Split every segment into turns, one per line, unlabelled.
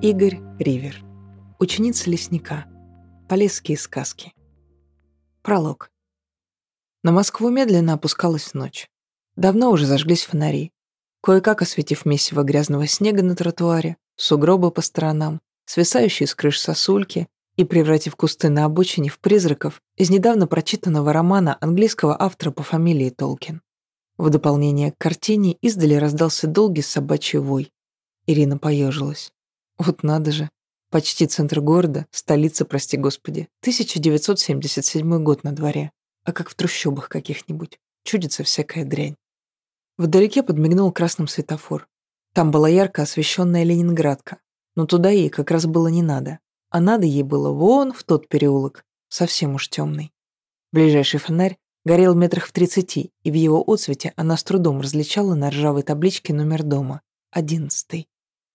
Игорь Ривер. Ученица лесника. Полесские сказки. Пролог. На Москву медленно опускалась ночь. Давно уже зажглись фонари. Кое-как осветив месиво грязного снега на тротуаре, сугробы по сторонам, свисающие с крыш сосульки и превратив кусты на обочине в призраков из недавно прочитанного романа английского автора по фамилии Толкин. В дополнение к картине издали раздался долгий собачий вой. Ирина поежилась. Вот надо же. Почти центр города, столица, прости господи. 1977 год на дворе. А как в трущобах каких-нибудь. Чудится всякая дрянь. Вдалеке подмигнул красным светофор. Там была ярко освещенная Ленинградка. Но туда ей как раз было не надо. А надо ей было вон в тот переулок. Совсем уж темный. Ближайший фонарь горел метрах в 30, и в его отсвете она с трудом различала на ржавой табличке номер дома. 11.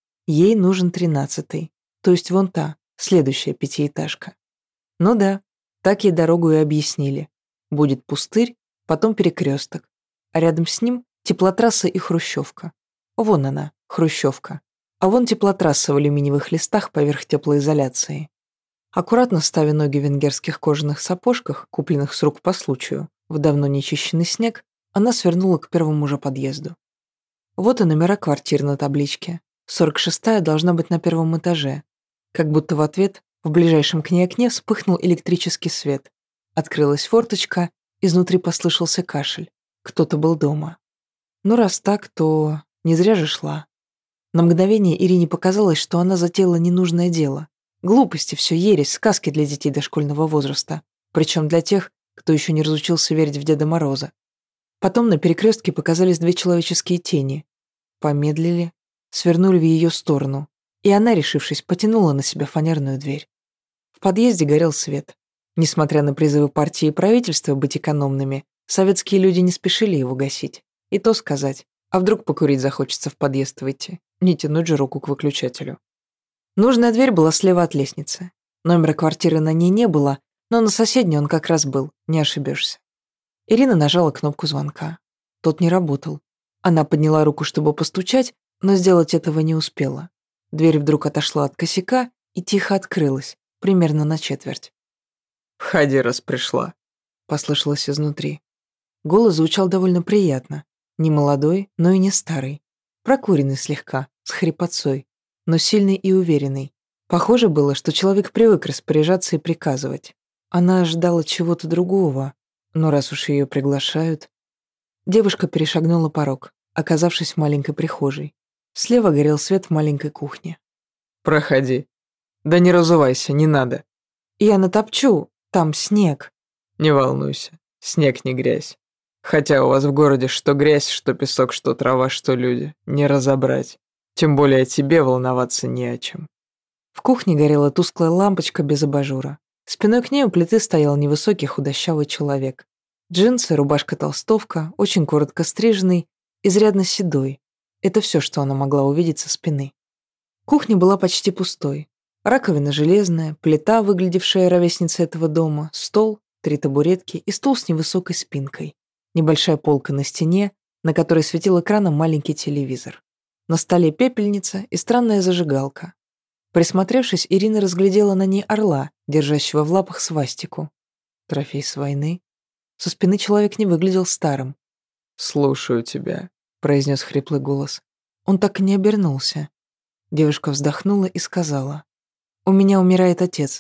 Ей нужен 13, то есть вон та, следующая пятиэтажка. Ну да, так ей дорогу и объяснили. Будет пустырь, потом перекресток, а рядом с ним теплотрасса и хрущевка. Вон она, хрущевка. А вон теплотрасса в алюминиевых листах поверх теплоизоляции. Аккуратно ставя ноги в венгерских кожаных сапожках, купленных с рук по случаю, в давно нечищенный снег, она свернула к первому же подъезду. Вот и номера квартир на табличке. 46-я должна быть на первом этаже. Как будто в ответ в ближайшем к ней окне вспыхнул электрический свет. Открылась форточка, изнутри послышался кашель. Кто-то был дома. Ну, раз так, то не зря же шла. На мгновение Ирине показалось, что она затеяла ненужное дело. Глупости, все ересь, сказки для детей дошкольного возраста. Причем для тех, кто еще не разучился верить в Деда Мороза. Потом на перекрестке показались две человеческие тени. Помедлили, свернули в ее сторону, и она, решившись, потянула на себя фанерную дверь. В подъезде горел свет. Несмотря на призывы партии и правительства быть экономными, советские люди не спешили его гасить. И то сказать, а вдруг покурить захочется в подъезд выйти, не тянуть же руку к выключателю. Нужная дверь была слева от лестницы. Номера квартиры на ней не было, но на соседней он как раз был, не ошибешься. Ирина нажала кнопку звонка. Тот не работал. Она подняла руку, чтобы постучать, но сделать этого не успела. Дверь вдруг отошла от косяка и тихо открылась, примерно на четверть.
«Входи, раз пришла»,
— послышалось изнутри. Голос звучал довольно приятно. Не молодой, но и не старый. Прокуренный слегка, с хрипотцой, но сильный и уверенный. Похоже было, что человек привык распоряжаться и приказывать. Она ожидала чего-то другого, но раз уж ее приглашают... Девушка перешагнула порог, оказавшись в маленькой прихожей. Слева горел свет в маленькой кухне.
«Проходи. Да не разувайся, не надо».
«Я натопчу, там снег».
«Не волнуйся, снег не грязь. Хотя у вас в городе что грязь, что песок, что трава, что люди. Не разобрать. Тем более тебе волноваться не о чем».
В кухне горела тусклая лампочка без абажура. Спиной к ней у плиты стоял невысокий худощавый человек. Джинсы, рубашка-толстовка, очень коротко стриженный, изрядно седой. Это все, что она могла увидеть со спины. Кухня была почти пустой. Раковина железная, плита, выглядевшая ровесницей этого дома, стол, 3 табуретки и стул с невысокой спинкой. Небольшая полка на стене, на которой светил экраном маленький телевизор. На столе пепельница и странная зажигалка. Присмотревшись, Ирина разглядела на ней орла, держащего в лапах свастику. Трофей с войны. Со спины человек не выглядел старым.
«Слушаю тебя»,
— произнес хриплый голос. Он так и не обернулся. Девушка вздохнула и сказала: «У меня умирает отец».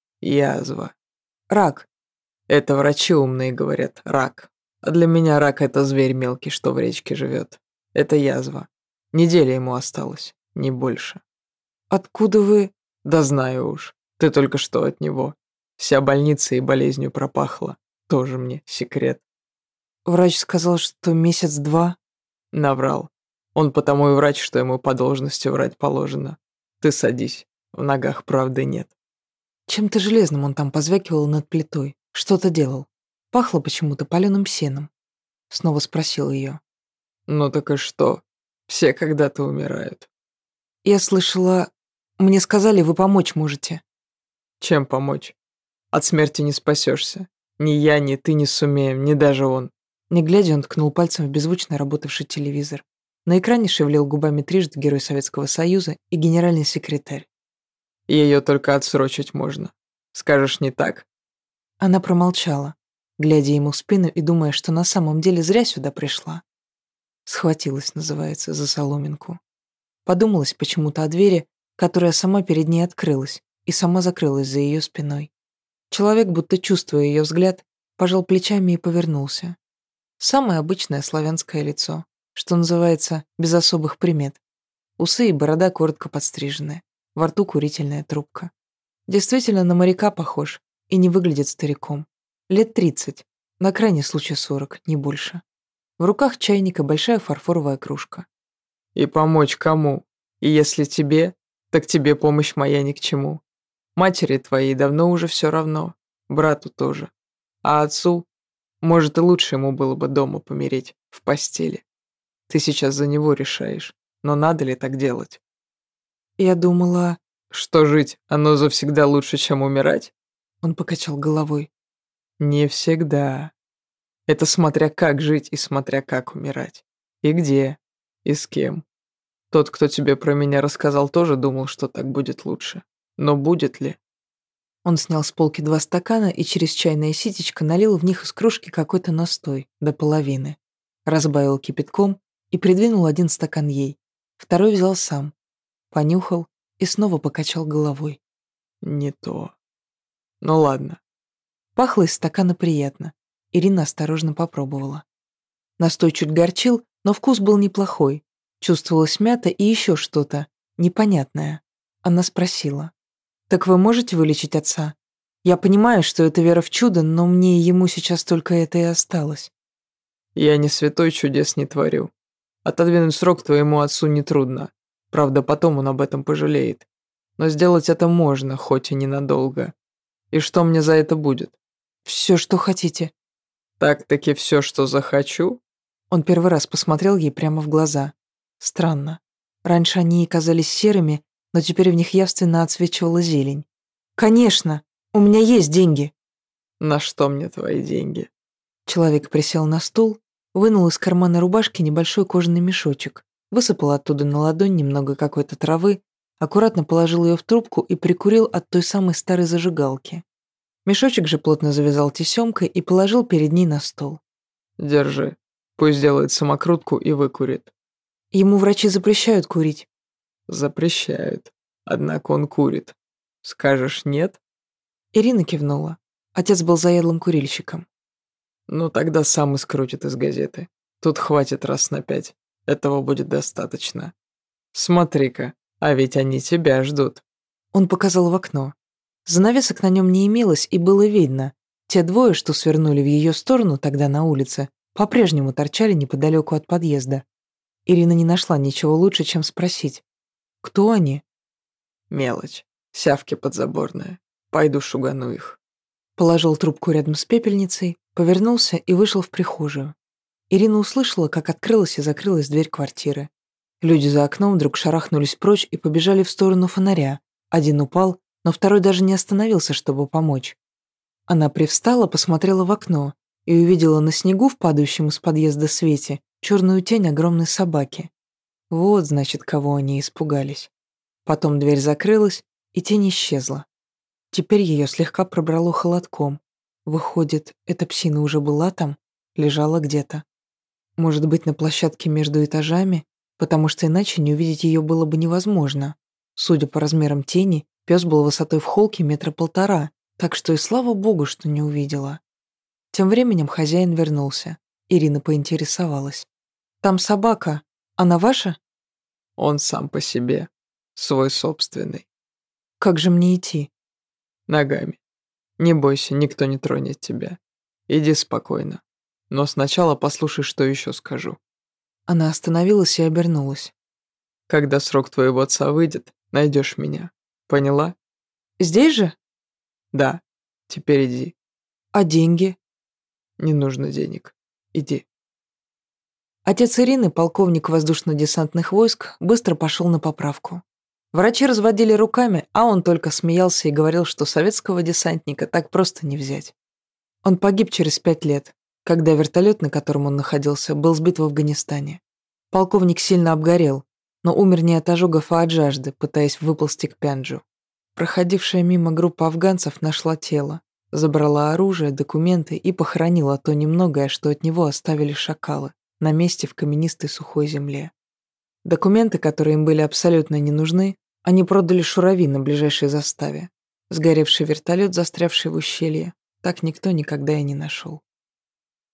«Язва».
«Рак».
«Это врачи умные говорят, рак. А для меня рак — это зверь мелкий, что в речке живет. Это язва. Неделя ему осталось, не больше».
«Откуда вы...»
«Да знаю уж. Ты только что от него. Вся больница и болезнью пропахла. Тоже мне секрет».
Врач сказал, что месяц-два.
Наврал. Он потому и врач, что ему по должности врать положено. Ты садись. В ногах правды нет.
Чем-то железным он там позвякивал над плитой. Что-то делал. Пахло почему-то паленым сеном. Снова спросил ее.
Ну так и что? Все когда-то умирают.
Я слышала... Мне сказали, вы помочь можете.
Чем помочь? От смерти не спасешься. Ни я, ни ты не сумеем, ни даже он.
Не глядя, он ткнул пальцем в беззвучно работавший телевизор. На экране шевелил губами трижды Герой Советского Союза и генеральный секретарь.
Ее только отсрочить можно. Скажешь, не так?
Она промолчала, глядя ему в спину и думая, что на самом деле зря сюда пришла. Схватилась, называется, за соломинку. Подумалась почему-то о двери, которая сама перед ней открылась и сама закрылась за ее спиной. Человек, будто чувствуя ее взгляд, пожал плечами и повернулся. Самое обычное славянское лицо, что называется, без особых примет. Усы и борода коротко подстрижены, во рту курительная трубка. Действительно, на моряка похож и не выглядит стариком. Лет 30, на крайний случай 40, не больше. В руках чайника большая фарфоровая кружка.
И помочь кому? И если тебе, так тебе помощь моя ни к чему. Матери твоей давно уже все равно, брату тоже. А отцу, может, и лучше ему было бы дома помереть, в постели. Ты сейчас за него решаешь, но надо ли так делать?
Я думала...
Что жить, оно завсегда лучше, чем умирать?
Он покачал головой.
Не всегда. Это смотря как жить и смотря как умирать. И где, и с кем. Тот, кто тебе про меня рассказал, тоже думал, что так будет лучше. Но будет ли?
Он снял с полки 2 стакана и через чайное ситечко налил в них из кружки какой-то настой, до половины. Разбавил кипятком и придвинул 1 стакан ей. Второй взял сам. Понюхал и снова покачал головой.
Не то. Ну ладно.
Пахло из стакана приятно. Ирина осторожно попробовала. Настой чуть горчил, но вкус был неплохой. Чувствовалась мята и еще что-то непонятное. Она спросила. «Так вы можете вылечить отца? Я понимаю, что это вера в чудо, но мне и ему сейчас только это и осталось».
Я не святой, чудес не творю. Отодвинуть срок твоему отцу нетрудно. Правда, потом он об этом пожалеет. Но сделать это можно, хоть и ненадолго. И что мне за это будет?
«Все, что хотите».
Так-таки все, что захочу?
Он первый раз посмотрел ей прямо в глаза. Странно. Раньше они и казались серыми, но теперь в них явственно отсвечивала зелень. «Конечно! У меня есть деньги!»
На что мне твои деньги?
Человек присел на стул, вынул из кармана рубашки небольшой кожаный мешочек, высыпал оттуда на ладонь немного какой-то травы, аккуратно положил ее в трубку и прикурил от той самой старой зажигалки. Мешочек же плотно завязал тесемкой и положил перед ней на стол.
Держи. Пусть делает самокрутку и выкурит.
Ему врачи запрещают курить.
Запрещают. Однако он курит. Скажешь нет?
Ирина кивнула. Отец был заядлым курильщиком.
Ну тогда сам и скрутит из газеты. Тут хватит раз на 5. Этого будет достаточно. Смотри-ка, а ведь они тебя ждут.
Он показал в окно. Занавесок на нем не имелось, и было видно. Те двое, что свернули в ее сторону тогда на улице, по-прежнему торчали неподалеку от подъезда. Ирина не нашла ничего лучше, чем спросить. Кто они?
Мелочь. Сявки подзаборные. Пойду шугану их.
Положил трубку рядом с пепельницей, повернулся и вышел в прихожую. Ирина услышала, как открылась и закрылась дверь квартиры. Люди за окном вдруг шарахнулись прочь и побежали в сторону фонаря. Один упал, но второй даже не остановился, чтобы помочь. Она привстала, посмотрела в окно и увидела на снегу в падающем из подъезда свете черную тень огромной собаки. Вот, значит, кого они испугались. Потом дверь закрылась, и тень исчезла. Теперь ее слегка пробрало холодком. Выходит, эта псина уже была там, лежала где-то. Может быть, на площадке между этажами, потому что иначе не увидеть ее было бы невозможно. Судя по размерам тени, пес был высотой в холке 1,5 метра, так что и слава богу, что не увидела. Тем временем хозяин вернулся. Ирина поинтересовалась. «Там собака. Она ваша?»
Он сам по себе. Свой собственный.
«Как же мне идти?»
Ногами. Не бойся, никто не тронет тебя. Иди спокойно. Но сначала послушай, что еще скажу.
Она остановилась и обернулась.
Когда срок твоего отца выйдет, найдешь меня. Поняла?
«Здесь же?
Да. Теперь иди.
А деньги?»
Не нужно денег. Иди.
Отец Ирины, полковник воздушно-десантных войск, быстро пошел на поправку. Врачи разводили руками, а он только смеялся и говорил, что советского десантника так просто не взять. Он погиб через 5 лет, когда вертолет, на котором он находился, был сбит в Афганистане. Полковник сильно обгорел, но умер не от ожогов, а от жажды, пытаясь выползти к Пянджу. Проходившая мимо группа афганцев нашла тело, забрала оружие, документы и похоронила то немногое, что от него оставили шакалы, на месте в каменистой сухой земле. Документы, которые им были абсолютно не нужны, они продали шурави на ближайшей заставе. Сгоревший вертолет, застрявший в ущелье, так никто никогда и не нашел.